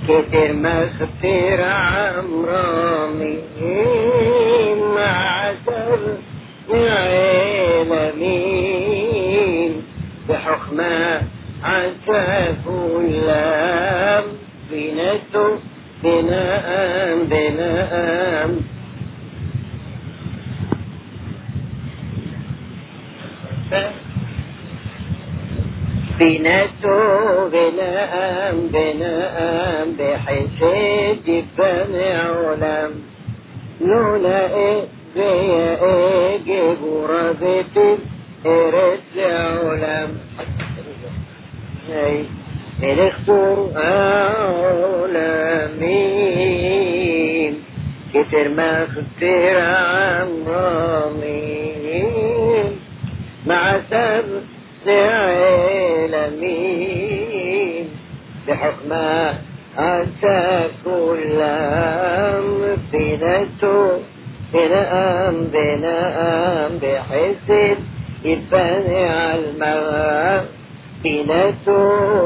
كتر ما خطير عمراني مع سر العالمين بحكمه عساف اللام بنته بنام بنته بنام بحسد بني علم لولا جيب ربتي ارد علم الاختر عالمين كتر ما خطر عمرانين مع سبب العالمين بحكمه أتى كل بنته بنام بحسد يبني على المغام بنته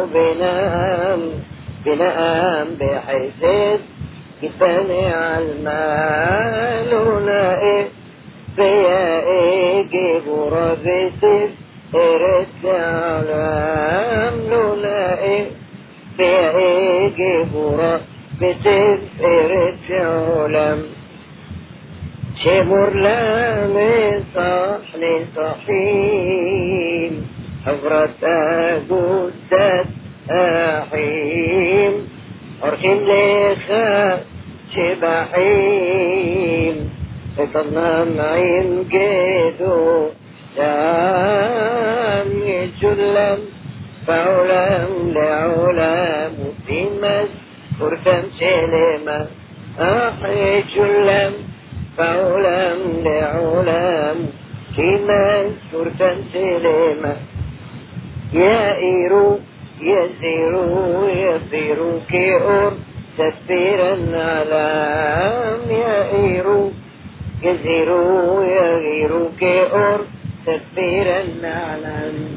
بنام بحسد يبني على المال ونائب فيا اجيب ربتي ارد علام لولائي فيجي برا بتفرد علم شمر لامي صحني صحيم حفرة جدد أحيم أرحم لخا شبحيم اتنام عين جدو دام يجلم فعلم لعلم وتيمس فرفم سلمة أحي جلم فعلم لعلم تيمس فرفم سلمة يائرو يزيرو كيور تدبيرا علام يائرو يزيرو كيور تدبيرا علام